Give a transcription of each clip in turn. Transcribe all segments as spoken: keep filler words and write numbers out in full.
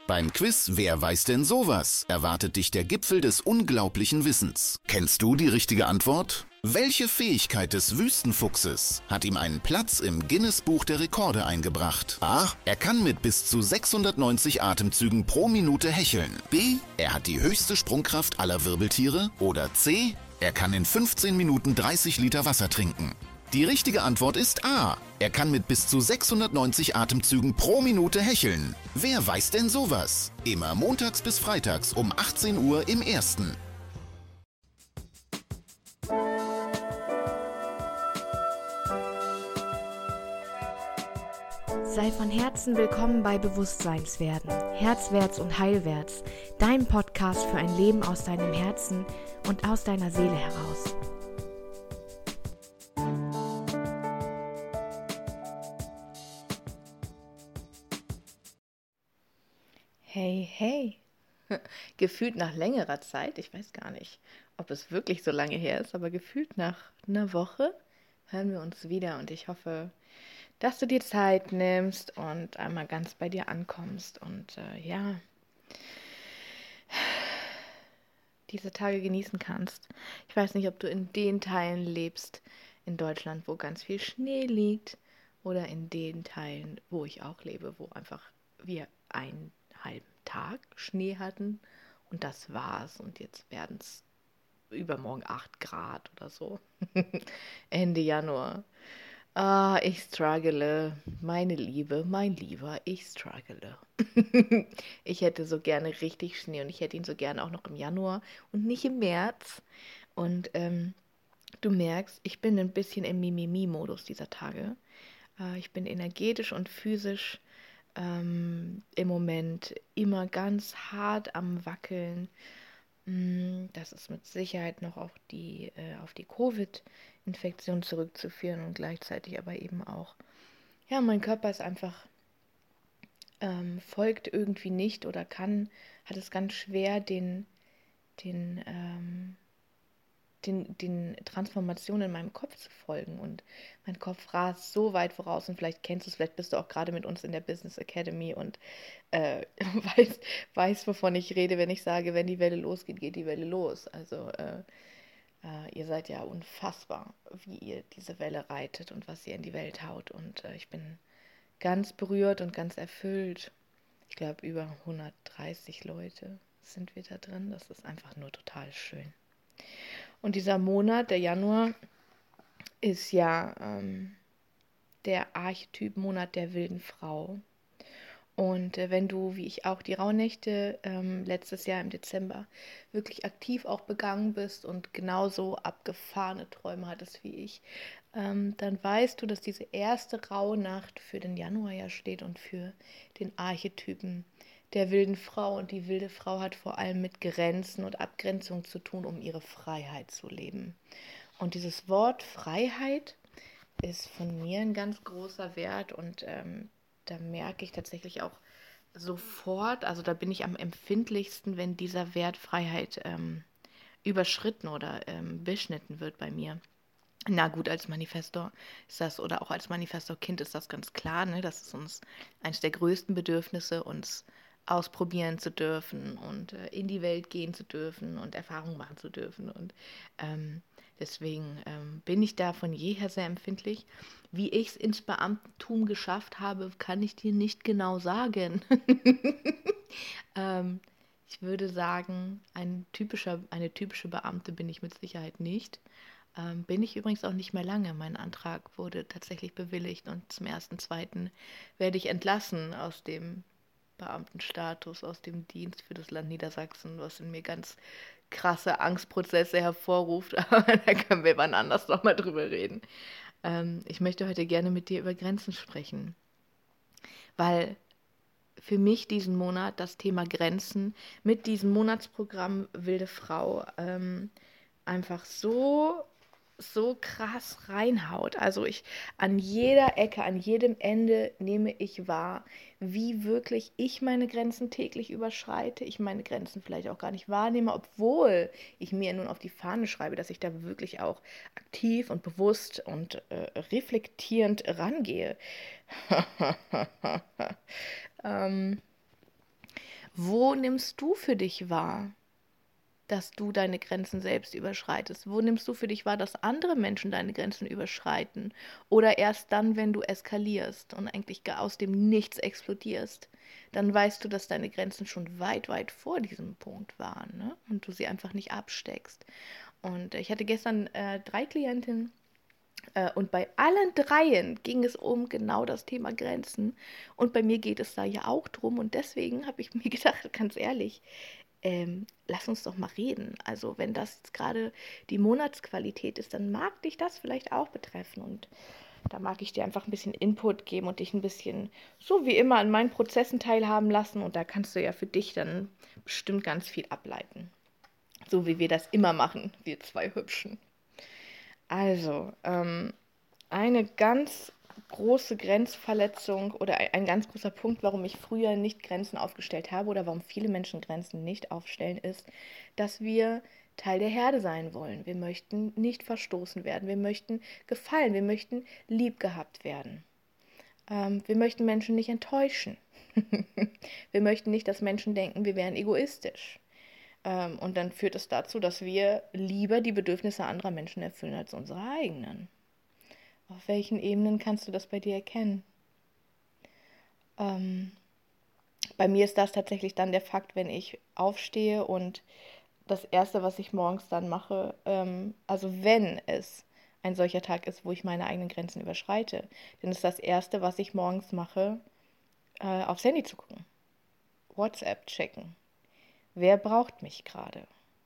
Beim Quiz Wer weiß denn sowas? Erwartet dich der Gipfel des unglaublichen Wissens. Kennst du die richtige Antwort? Welche Fähigkeit des Wüstenfuchses hat ihm einen Platz im Guinness-Buch der Rekorde eingebracht? A. Er kann mit bis zu sechshundertneunzig Atemzügen pro Minute hecheln. B. Er hat die höchste Sprungkraft aller Wirbeltiere. Oder C. Er kann in fünfzehn Minuten dreißig Liter Wasser trinken. Die richtige Antwort ist A. Er kann mit bis zu sechshundertneunzig Atemzügen pro Minute hecheln. Wer weiß denn sowas? Immer montags bis freitags um achtzehn Uhr im Ersten. Sei von Herzen willkommen bei Bewusstseinswerden, Herzwärts und Heilwärts, dein Podcast für ein Leben aus deinem Herzen und aus deiner Seele heraus. Hey, hey, gefühlt nach längerer Zeit, ich weiß gar nicht, ob es wirklich so lange her ist, aber gefühlt nach einer Woche hören wir uns wieder und ich hoffe, dass du dir Zeit nimmst und einmal ganz bei dir ankommst und äh, ja, diese Tage genießen kannst. Ich weiß nicht, ob du in den Teilen lebst in Deutschland, wo ganz viel Schnee liegt oder in den Teilen, wo ich auch lebe, wo einfach wir einen halben Tag Schnee hatten und das war's und jetzt werden es übermorgen acht Grad oder so. Ende Januar. Ah, ich struggle, meine Liebe, mein Lieber, ich struggle. Ich hätte so gerne richtig Schnee und ich hätte ihn so gerne auch noch im Januar und nicht im März. Und ähm, du merkst, ich bin ein bisschen im Mimimi-Modus dieser Tage. Äh, ich bin energetisch und physisch ähm, im Moment immer ganz hart am Wackeln. Das ist mit Sicherheit noch auf die, äh, auf die Covid-Infektion zurückzuführen und gleichzeitig aber eben auch, ja, mein Körper ist einfach, ähm, folgt irgendwie nicht oder kann, hat es ganz schwer, den, den, ähm, den, den Transformationen in meinem Kopf zu folgen und mein Kopf rast so weit voraus und vielleicht kennst du es, vielleicht bist du auch gerade mit uns in der Business Academy und äh, weißt, weißt, wovon ich rede, wenn ich sage, wenn die Welle losgeht, geht die Welle los. Also äh, äh, ihr seid ja unfassbar, wie ihr diese Welle reitet und was ihr in die Welt haut und äh, ich bin ganz berührt und ganz erfüllt. Ich glaube, über hundertdreißig Leute sind wir da drin. Das ist einfach nur total schön. Und dieser Monat, der Januar, ist ja ähm, der Archetyp-Monat der wilden Frau. Und äh, wenn du, wie ich auch, die Rauhnächte ähm, letztes Jahr im Dezember wirklich aktiv auch begangen bist und genauso abgefahrene Träume hattest wie ich, ähm, dann weißt du, dass diese erste Rauhnacht für den Januar ja steht und für den Archetypen der wilden Frau. Und die wilde Frau hat vor allem mit Grenzen und Abgrenzung zu tun, um ihre Freiheit zu leben. Und dieses Wort Freiheit ist von mir ein ganz großer Wert und ähm, da merke ich tatsächlich auch sofort, also da bin ich am empfindlichsten, wenn dieser Wert Freiheit ähm, überschritten oder ähm, beschnitten wird bei mir. Na gut, als Manifestor ist das, oder auch als Manifestor-Kind ist das ganz klar, ne? Das ist uns eines der größten Bedürfnisse, uns ausprobieren zu dürfen und äh, in die Welt gehen zu dürfen und Erfahrungen machen zu dürfen. Und ähm, deswegen ähm, bin ich da von jeher sehr empfindlich. Wie ich es ins Beamtentum geschafft habe, kann ich dir nicht genau sagen. ähm, ich würde sagen, ein typischer, eine typische Beamte bin ich mit Sicherheit nicht. Ähm, bin ich übrigens auch nicht mehr lange. Mein Antrag wurde tatsächlich bewilligt und zum ersten zweiten werde ich entlassen aus dem Beamtenstatus, aus dem Dienst für das Land Niedersachsen, was in mir ganz krasse Angstprozesse hervorruft. Aber da können wir wann anders nochmal drüber reden. Ähm, ich möchte heute gerne mit dir über Grenzen sprechen, weil für mich diesen Monat das Thema Grenzen mit diesem Monatsprogramm Wilde Frau ähm, einfach so so krass reinhaut. Also ich an jeder Ecke, an jedem Ende nehme ich wahr, wie wirklich ich meine Grenzen täglich überschreite. Ich meine Grenzen vielleicht auch gar nicht wahrnehme, obwohl ich mir nun auf die Fahne schreibe, dass ich da wirklich auch aktiv und bewusst und äh, reflektierend rangehe. ähm, Wo nimmst du für dich wahr, dass du deine Grenzen selbst überschreitest? Wo nimmst du für dich wahr, dass andere Menschen deine Grenzen überschreiten? Oder erst dann, wenn du eskalierst und eigentlich gar aus dem Nichts explodierst, dann weißt du, dass deine Grenzen schon weit, weit vor diesem Punkt waren, ne? Und du sie einfach nicht absteckst. Und ich hatte gestern äh, drei Klientinnen, äh, und bei allen dreien ging es um genau das Thema Grenzen. Und bei mir geht es da ja auch drum. Und deswegen habe ich mir gedacht, ganz ehrlich, ähm, lass uns doch mal reden. Also wenn das jetzt gerade die Monatsqualität ist, dann mag dich das vielleicht auch betreffen. Und da mag ich dir einfach ein bisschen Input geben und dich ein bisschen, so wie immer, an meinen Prozessen teilhaben lassen. Und da kannst du ja für dich dann bestimmt ganz viel ableiten. So wie wir das immer machen, wir zwei Hübschen. Also, ähm, eine ganz große Grenzverletzung oder ein, ein ganz großer Punkt, warum ich früher nicht Grenzen aufgestellt habe oder warum viele Menschen Grenzen nicht aufstellen, ist, dass wir Teil der Herde sein wollen. Wir möchten nicht verstoßen werden, wir möchten gefallen, wir möchten lieb gehabt werden. Ähm, wir möchten Menschen nicht enttäuschen. Wir möchten nicht, dass Menschen denken, wir wären egoistisch. Ähm, und dann führt es dazu, dass wir lieber die Bedürfnisse anderer Menschen erfüllen als unsere eigenen. Auf welchen Ebenen kannst du das bei dir erkennen? Ähm, bei mir ist das tatsächlich dann der Fakt, wenn ich aufstehe und das Erste, was ich morgens dann mache, ähm, also wenn es ein solcher Tag ist, wo ich meine eigenen Grenzen überschreite, dann ist das Erste, was ich morgens mache, äh, aufs Handy zu gucken. WhatsApp checken. Wer braucht mich gerade?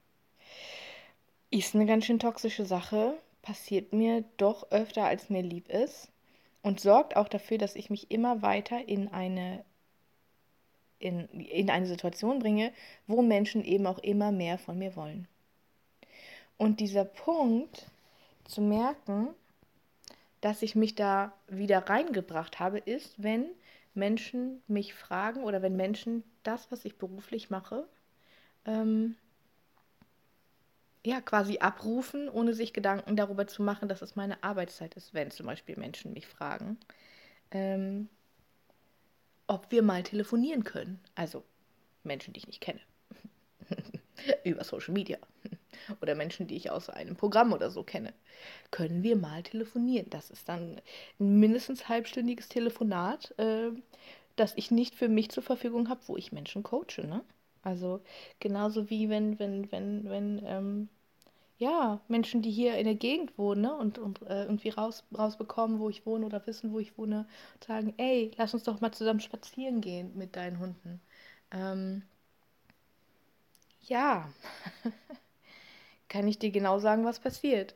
Ist eine ganz schön toxische Sache, passiert mir doch öfter, als mir lieb ist und sorgt auch dafür, dass ich mich immer weiter in eine, in, in eine Situation bringe, wo Menschen eben auch immer mehr von mir wollen. Und dieser Punkt, zu merken, dass ich mich da wieder reingebracht habe, ist, wenn Menschen mich fragen oder wenn Menschen das, was ich beruflich mache, ähm, ja, quasi abrufen, ohne sich Gedanken darüber zu machen, dass es meine Arbeitszeit ist, wenn zum Beispiel Menschen mich fragen, ähm, ob wir mal telefonieren können. Also Menschen, die ich nicht kenne. Über Social Media. Oder Menschen, die ich aus einem Programm oder so kenne. Können wir mal telefonieren? Das ist dann ein mindestens halbstündiges Telefonat, äh, das ich nicht für mich zur Verfügung habe, wo ich Menschen coache, ne? Also genauso wie wenn, wenn, wenn, wenn, ähm, ja, Menschen, die hier in der Gegend wohnen, ne, und, und äh, irgendwie raus, rausbekommen, wo ich wohne oder wissen, wo ich wohne, sagen, ey, lass uns doch mal zusammen spazieren gehen mit deinen Hunden. Ähm, ja, kann ich dir genau sagen, was passiert.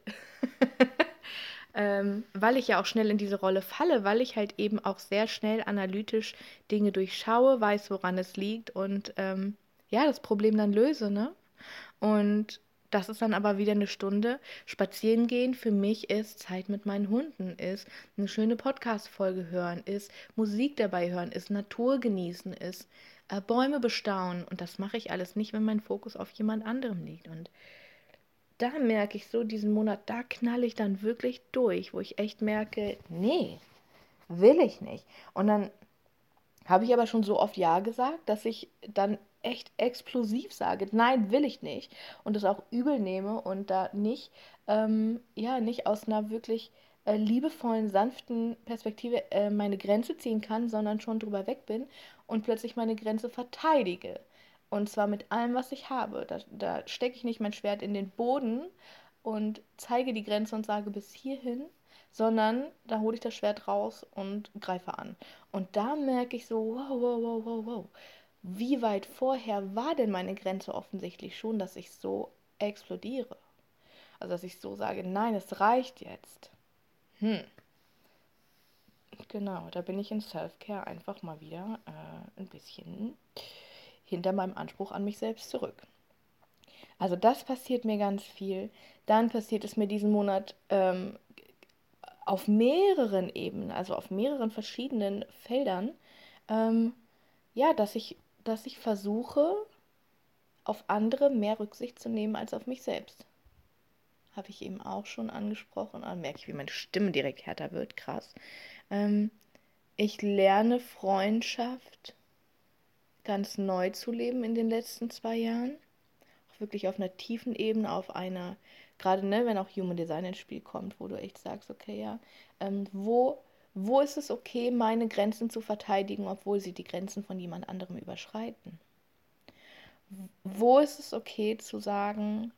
ähm, weil ich ja auch schnell in diese Rolle falle, weil ich halt eben auch sehr schnell analytisch Dinge durchschaue, weiß, woran es liegt und ähm, ja, das Problem dann löse, ne? Und das ist dann aber wieder eine Stunde. Spazieren gehen für mich ist Zeit mit meinen Hunden, ist eine schöne Podcast-Folge hören, ist Musik dabei hören, ist Natur genießen, ist äh, Bäume bestaunen. Und das mache ich alles nicht, wenn mein Fokus auf jemand anderem liegt. Und da merke ich so, diesen Monat, da knalle ich dann wirklich durch, wo ich echt merke, nee, will ich nicht. Und dann habe ich aber schon so oft Ja gesagt, dass ich dann echt explosiv sage, nein, will ich nicht. Und das auch übel nehme und da nicht, ähm, ja, nicht aus einer wirklich äh, liebevollen, sanften Perspektive äh, meine Grenze ziehen kann, sondern schon drüber weg bin und plötzlich meine Grenze verteidige. Und zwar mit allem, was ich habe. Da, da stecke ich nicht mein Schwert in den Boden und zeige die Grenze und sage bis hierhin, sondern da hole ich das Schwert raus und greife an. Und da merke ich so, wow, wow, wow, wow, wow. Wie weit vorher war denn meine Grenze offensichtlich schon, dass ich so explodiere? Also, dass ich so sage, nein, es reicht jetzt. Hm, genau, da bin ich in Self-Care einfach mal wieder äh, ein bisschen hinter meinem Anspruch an mich selbst zurück. Also das passiert mir ganz viel. Dann passiert es mir diesen Monat ähm, auf mehreren Ebenen, also auf mehreren verschiedenen Feldern, ähm, ja, dass ich, dass ich versuche, auf andere mehr Rücksicht zu nehmen als auf mich selbst. Habe ich eben auch schon angesprochen. Ah, merke ich, wie meine Stimme direkt härter wird. Krass. Ähm, ich lerne Freundschaft ganz neu zu leben in den letzten zwei Jahren. Auch wirklich auf einer tiefen Ebene, auf einer, gerade ne, wenn auch Human Design ins Spiel kommt, wo du echt sagst, okay, ja, ähm, wo, wo ist es okay, meine Grenzen zu verteidigen, obwohl sie die Grenzen von jemand anderem überschreiten? Wo ist es okay zu sagen,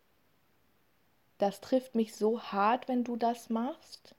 das trifft mich so hart, wenn du das machst?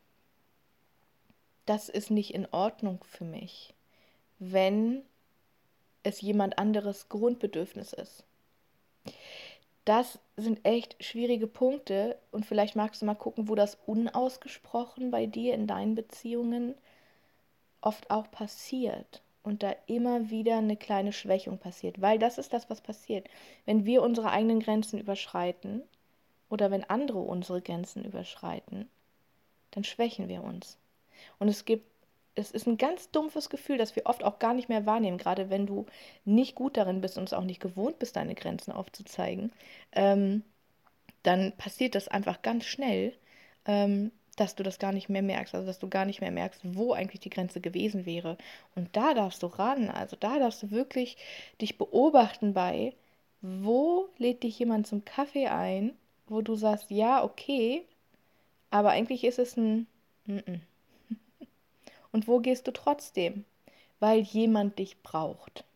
Das ist nicht in Ordnung für mich, wenn es jemand anderes Grundbedürfnis ist. Das sind echt schwierige Punkte und vielleicht magst du mal gucken, wo das unausgesprochen bei dir in deinen Beziehungen oft auch passiert und da immer wieder eine kleine Schwächung passiert, weil das ist das, was passiert. Wenn wir unsere eigenen Grenzen überschreiten oder wenn andere unsere Grenzen überschreiten, dann schwächen wir uns. Und es gibt, es ist ein ganz dumpfes Gefühl, das wir oft auch gar nicht mehr wahrnehmen, gerade wenn du nicht gut darin bist und es auch nicht gewohnt bist, deine Grenzen aufzuzeigen, ähm, dann passiert das einfach ganz schnell, ähm, dass du das gar nicht mehr merkst, also dass du gar nicht mehr merkst, wo eigentlich die Grenze gewesen wäre. Und da darfst du ran, also da darfst du wirklich dich beobachten bei, wo lädt dich jemand zum Kaffee ein, wo du sagst, ja, okay, aber eigentlich ist es ein Mm-mm. Und wo gehst du trotzdem? Weil jemand dich braucht.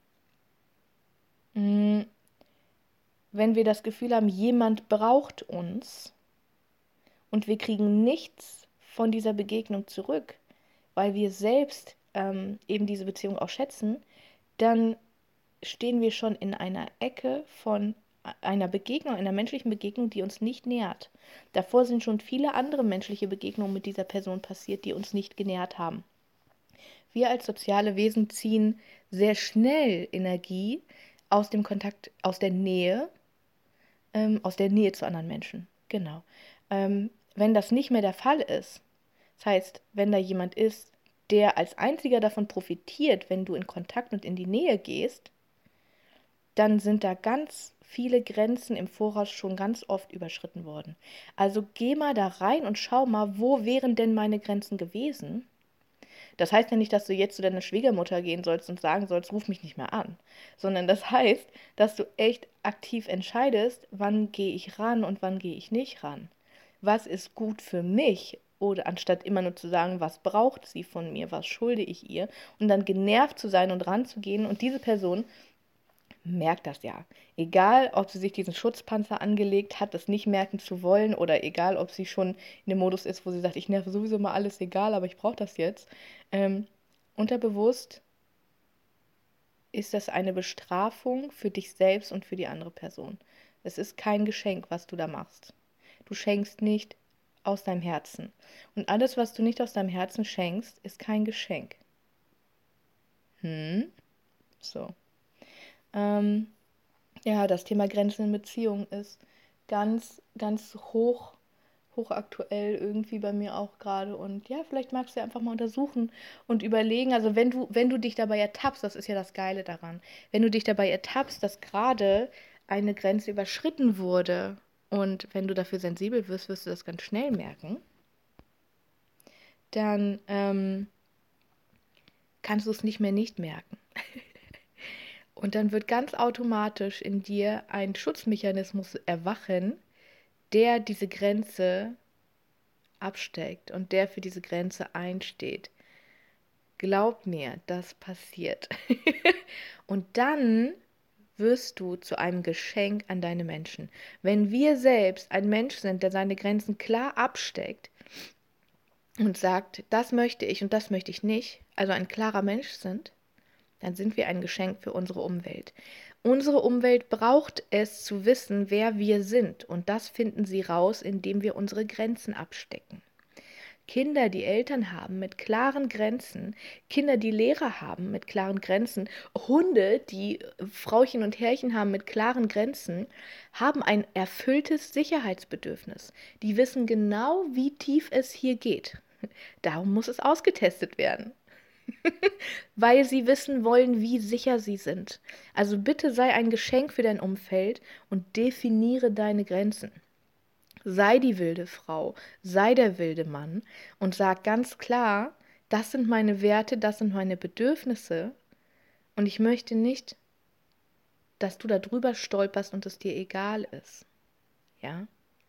Wenn wir das Gefühl haben, jemand braucht uns und wir kriegen nichts von dieser Begegnung zurück, weil wir selbst ähm, eben diese Beziehung auch schätzen, dann stehen wir schon in einer Ecke von einer Begegnung, einer menschlichen Begegnung, die uns nicht nährt. Davor sind schon viele andere menschliche Begegnungen mit dieser Person passiert, die uns nicht genährt haben. Wir als soziale Wesen ziehen sehr schnell Energie aus dem Kontakt, aus der Nähe, ähm, aus der Nähe zu anderen Menschen. Genau. Ähm, wenn das nicht mehr der Fall ist, das heißt, wenn da jemand ist, der als einziger davon profitiert, wenn du in Kontakt und in die Nähe gehst, dann sind da ganz viele Grenzen im Voraus schon ganz oft überschritten worden. Also geh mal da rein und schau mal, wo wären denn meine Grenzen gewesen? Das heißt ja nicht, dass du jetzt zu deiner Schwiegermutter gehen sollst und sagen sollst, ruf mich nicht mehr an, sondern das heißt, dass du echt aktiv entscheidest, wann gehe ich ran und wann gehe ich nicht ran. Was ist gut für mich? Oder anstatt immer nur zu sagen, was braucht sie von mir, was schulde ich ihr, und dann genervt zu sein und ranzugehen und diese Person merkt das ja. Egal, ob sie sich diesen Schutzpanzer angelegt hat, das nicht merken zu wollen, oder egal, ob sie schon in dem Modus ist, wo sie sagt, ich nerve sowieso mal alles, egal, aber ich brauche das jetzt. Ähm, unterbewusst ist das eine Bestrafung für dich selbst und für die andere Person. Es ist kein Geschenk, was du da machst. Du schenkst nicht aus deinem Herzen. Und alles, was du nicht aus deinem Herzen schenkst, ist kein Geschenk. Hm? So. Ähm, ja, das Thema Grenzen in Beziehungen ist ganz, ganz hoch, hochaktuell irgendwie bei mir auch gerade. Und ja, vielleicht magst du ja einfach mal untersuchen und überlegen, also wenn du, wenn du dich dabei ertappst, das ist ja das Geile daran, wenn du dich dabei ertappst, dass gerade eine Grenze überschritten wurde und wenn du dafür sensibel wirst, wirst du das ganz schnell merken, dann ähm, kannst du es nicht mehr nicht merken. Und dann wird ganz automatisch in dir ein Schutzmechanismus erwachen, der diese Grenze absteckt und der für diese Grenze einsteht. Glaub mir, das passiert. Und dann wirst du zu einem Geschenk an deine Menschen. Wenn wir selbst ein Mensch sind, der seine Grenzen klar absteckt und sagt, das möchte ich und das möchte ich nicht, also ein klarer Mensch sind, dann sind wir ein Geschenk für unsere Umwelt. Unsere Umwelt braucht es zu wissen, wer wir sind. Und das finden sie raus, indem wir unsere Grenzen abstecken. Kinder, die Eltern haben mit klaren Grenzen, Kinder, die Lehrer haben mit klaren Grenzen, Hunde, die Frauchen und Herrchen haben mit klaren Grenzen, haben ein erfülltes Sicherheitsbedürfnis. Die wissen genau, wie tief es hier geht. Darum muss es ausgetestet werden. Weil sie wissen wollen, wie sicher sie sind. Also bitte sei ein Geschenk für dein Umfeld und definiere deine Grenzen. Sei die wilde Frau, sei der wilde Mann und sag ganz klar, das sind meine Werte, das sind meine Bedürfnisse Und ich möchte nicht, dass du da drüber stolperst und es dir egal ist. Ja?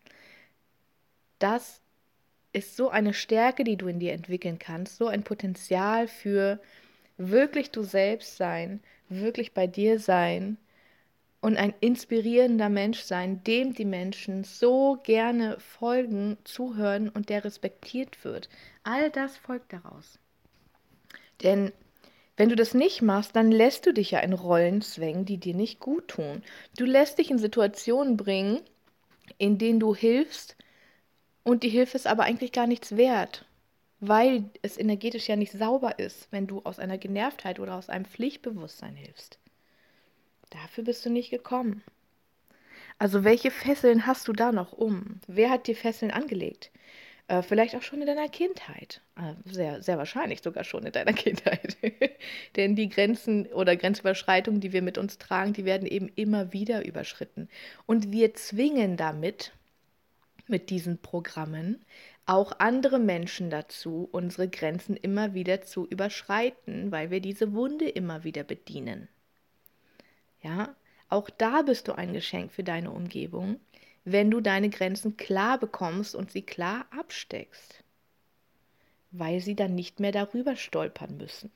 Das ist so eine Stärke, die du in dir entwickeln kannst, so ein Potenzial für wirklich du selbst sein, wirklich bei dir sein und ein inspirierender Mensch sein, dem die Menschen so gerne folgen, zuhören und der respektiert wird. All das folgt daraus. Denn wenn du das nicht machst, dann lässt du dich ja in Rollen zwängen, die dir nicht gut tun. Du lässt dich in Situationen bringen, in denen du hilfst und die Hilfe ist aber eigentlich gar nichts wert, weil es energetisch ja nicht sauber ist, wenn du aus einer Genervtheit oder aus einem Pflichtbewusstsein hilfst. Dafür bist du nicht gekommen. Also welche Fesseln hast du da noch um? Wer hat dir Fesseln angelegt? Äh, vielleicht auch schon in deiner Kindheit. Äh, sehr, sehr wahrscheinlich sogar schon in deiner Kindheit. Denn die Grenzen oder Grenzüberschreitungen, die wir mit uns tragen, die werden eben immer wieder überschritten. Und wir zwingen damit, mit diesen Programmen, auch andere Menschen dazu, unsere Grenzen immer wieder zu überschreiten, weil wir diese Wunde immer wieder bedienen. Ja, auch da bist du ein Geschenk für deine Umgebung, wenn du deine Grenzen klar bekommst und sie klar absteckst, weil sie dann nicht mehr darüber stolpern müssen.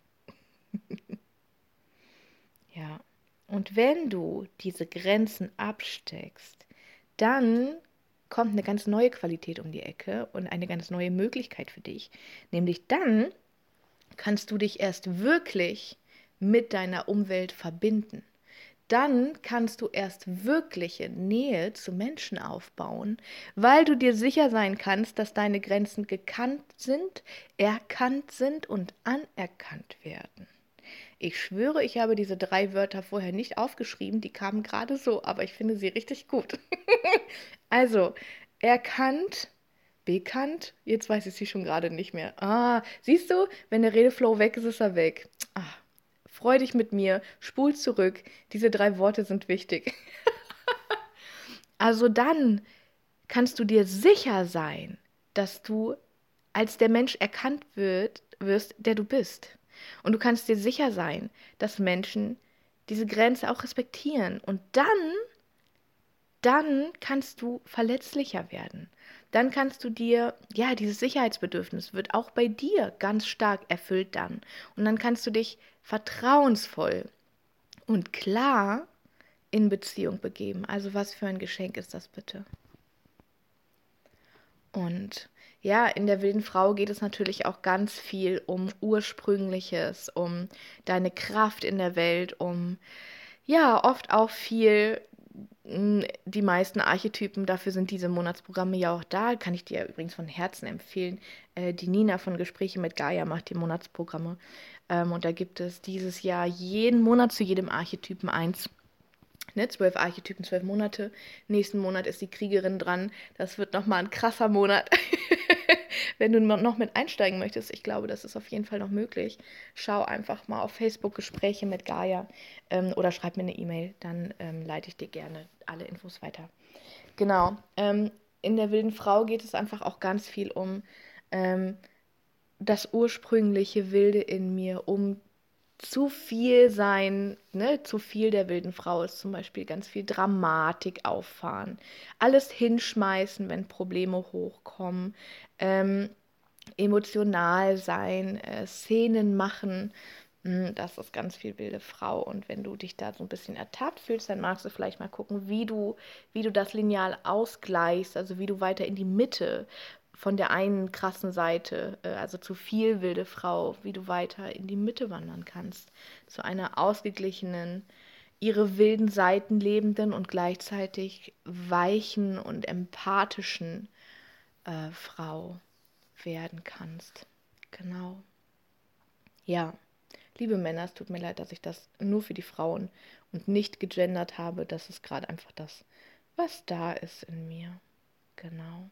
Ja, und wenn du diese Grenzen absteckst, dann kommt eine ganz neue Qualität um die Ecke und eine ganz neue Möglichkeit für dich. Nämlich dann kannst du dich erst wirklich mit deiner Umwelt verbinden. Dann kannst du erst wirkliche Nähe zu Menschen aufbauen, weil du dir sicher sein kannst, dass deine Grenzen gekannt sind, erkannt sind und anerkannt werden. Ich schwöre, ich habe diese drei Wörter vorher nicht aufgeschrieben, die kamen gerade so, aber ich finde sie richtig gut. Also, erkannt, bekannt, jetzt weiß ich sie schon gerade nicht mehr. Ah, siehst du, wenn der Redeflow weg ist, ist er weg. Ah, freu dich mit mir, spul zurück, diese drei Worte sind wichtig. Also dann kannst du dir sicher sein, dass du als der Mensch erkannt wird, wirst, der du bist. Und du kannst dir sicher sein, dass Menschen diese Grenze auch respektieren. Und dann, dann kannst du verletzlicher werden. Dann kannst du dir, ja, dieses Sicherheitsbedürfnis wird auch bei dir ganz stark erfüllt dann. Und dann kannst du dich vertrauensvoll und klar in Beziehung begeben. Also was für ein Geschenk ist das bitte? Und ja, in der wilden Frau geht es natürlich auch ganz viel um Ursprüngliches, um deine Kraft in der Welt, um ja, oft auch viel, mh, die meisten Archetypen, dafür sind diese Monatsprogramme ja auch da, kann ich dir übrigens von Herzen empfehlen. Äh, die Nina von Gespräche mit Gaia macht die Monatsprogramme ähm, und da gibt es dieses Jahr jeden Monat zu jedem Archetypen eins. Ne, zwölf Archetypen, zwölf Monate. Nächsten Monat ist die Kriegerin dran. Das wird nochmal ein krasser Monat. Wenn du noch mit einsteigen möchtest, ich glaube, das ist auf jeden Fall noch möglich. Schau einfach mal auf Facebook Gespräche mit Gaia ähm, oder schreib mir eine E-Mail, dann ähm, leite ich dir gerne alle Infos weiter. Genau. Ähm, in der wilden Frau geht es einfach auch ganz viel um ähm, das ursprüngliche Wilde in mir, um zu viel sein, ne, zu viel der wilden Frau ist zum Beispiel ganz viel Dramatik auffahren, alles hinschmeißen, wenn Probleme hochkommen, ähm, emotional sein, äh, Szenen machen, mh, das ist ganz viel wilde Frau. Und wenn du dich da so ein bisschen ertappt fühlst, dann magst du vielleicht mal gucken, wie du, wie du das Lineal ausgleichst, also wie du weiter in die Mitte von der einen krassen Seite, äh, also zu viel wilde Frau, wie du weiter in die Mitte wandern kannst, zu einer ausgeglichenen, ihre wilden Seiten lebenden und gleichzeitig weichen und empathischen äh, Frau werden kannst. Genau. Ja, liebe Männer, es tut mir leid, dass ich das nur für die Frauen und nicht gegendert habe. Das ist gerade einfach das, was da ist in mir. Genau.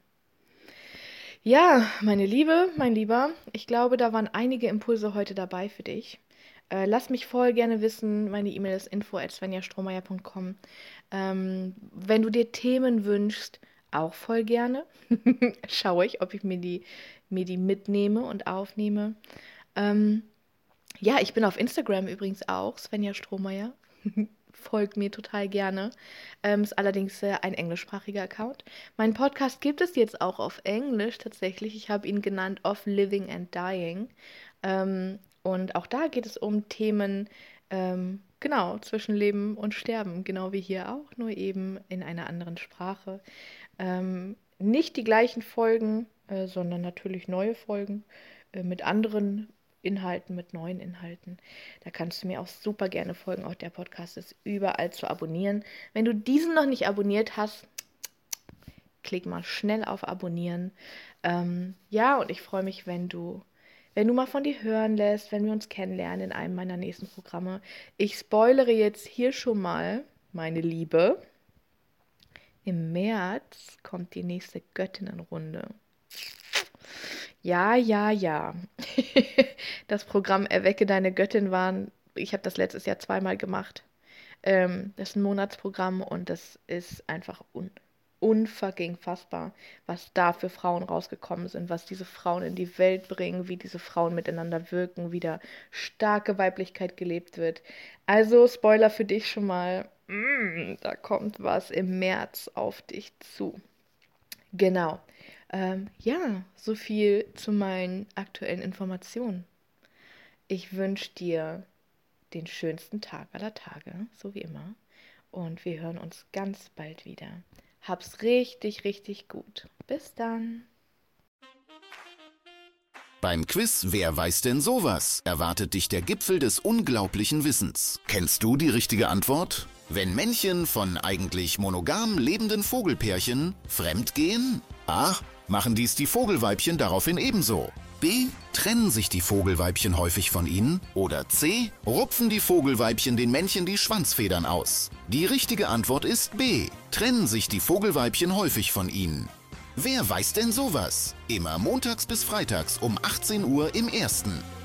Ja, meine Liebe, mein Lieber, ich glaube, da waren einige Impulse heute dabei für dich. Äh, lass mich voll gerne wissen, meine E-Mail ist info at svenja strohmeier punkt com. Ähm, wenn du dir Themen wünschst, auch voll gerne. Schaue ich, ob ich mir die, mir die mitnehme und aufnehme. Ähm, Ja, ich bin auf Instagram übrigens auch, Svenja Strohmeier. Folgt mir total gerne. Ähm, ist allerdings äh, ein englischsprachiger Account. Mein Podcast gibt es jetzt auch auf Englisch tatsächlich. Ich habe ihn genannt Of Living and Dying. Ähm, und auch da geht es um Themen, ähm, genau, zwischen Leben und Sterben. Genau wie hier auch, nur eben in einer anderen Sprache. Ähm, nicht die gleichen Folgen, äh, sondern natürlich neue Folgen äh, mit anderen Inhalten, mit neuen Inhalten. Da kannst du mir auch super gerne folgen. Auch der Podcast ist überall zu abonnieren. Wenn du diesen noch nicht abonniert hast, klick mal schnell auf Abonnieren. Ähm, ja, und ich freue mich, wenn du, wenn du mal von dir hören lässt, wenn wir uns kennenlernen in einem meiner nächsten Programme. Ich spoilere jetzt hier schon mal, meine Liebe. Im März kommt die nächste Göttinnenrunde. Ja, ja, ja. Das Programm Erwecke deine Göttin war, ich habe das letztes Jahr zweimal gemacht. Ähm, das ist ein Monatsprogramm und das ist einfach un unfucking fassbar, was da für Frauen rausgekommen sind, was diese Frauen in die Welt bringen, wie diese Frauen miteinander wirken, wie da starke Weiblichkeit gelebt wird. Also Spoiler für dich schon mal, mm, da kommt was im März auf dich zu. Genau. Ähm, ja, so viel zu meinen aktuellen Informationen. Ich wünsche dir den schönsten Tag aller Tage, so wie immer. Und wir hören uns ganz bald wieder. Hab's richtig, richtig gut. Bis dann. Beim Quiz Wer weiß denn sowas? Erwartet dich der Gipfel des unglaublichen Wissens. Kennst du die richtige Antwort? Wenn Männchen von eigentlich monogam lebenden Vogelpärchen fremdgehen? A. Machen dies die Vogelweibchen daraufhin ebenso? B. Trennen sich die Vogelweibchen häufig von ihnen? Oder C. Rupfen die Vogelweibchen den Männchen die Schwanzfedern aus? Die richtige Antwort ist B. Trennen sich die Vogelweibchen häufig von ihnen. Wer weiß denn sowas? Immer montags bis freitags um achtzehn Uhr im Ersten.